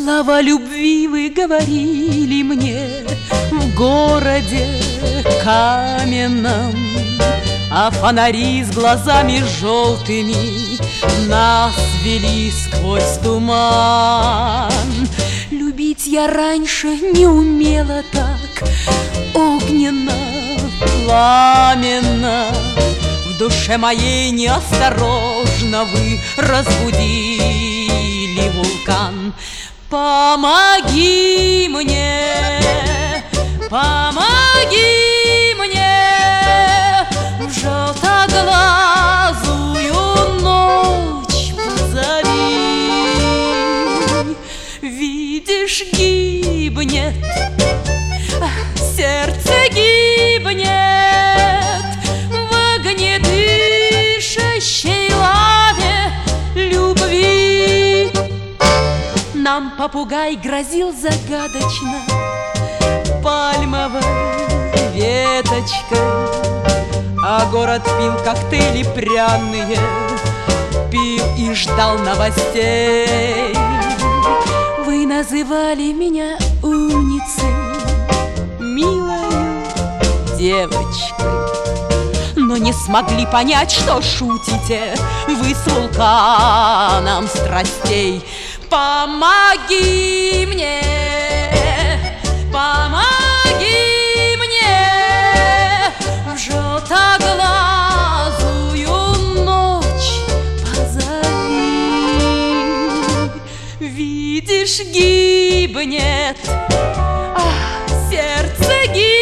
Слова любви вы говорили мне в городе каменном, а фонари с глазами желтыми нас вели сквозь туман. Любить я раньше не умела так огненно, пламенно. В душе моей неосторожно вы разбудили вулкан. Помоги мне, помоги мне, в желтоглазую ночь позови. Видишь, гибнет, сердце гибнет в огнедышащей лаве любви. Нам попугай грозил загадочно пальмовой веточкой, а город пил коктейли пряные, пил и ждал новостей. Вы называли меня умницей, милою девочкой, но не смогли понять, что шутите вы с вулканом страстей. Помоги мне, помоги мне, в желтоглазую ночь позови. Видишь, гибнет, сердце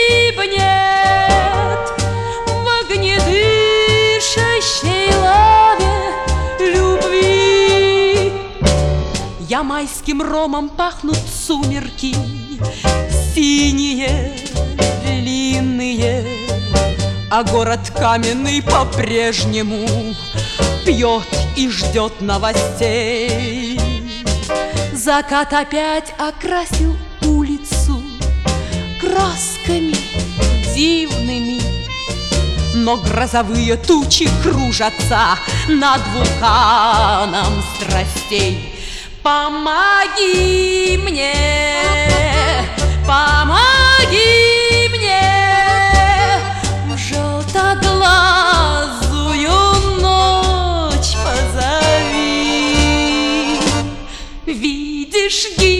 гибнет в огнедышащей лаве любви. Ямайским ромом пахнут сумерки, синие, длинные, а город каменный по-прежнему пьет и ждет новостей. Закат опять окрасил улицу красками дивными, но грозовые тучи кружатся над вулканом страстей. Помоги мне, помоги мне, в желтоглазую ночь позови. Видишь,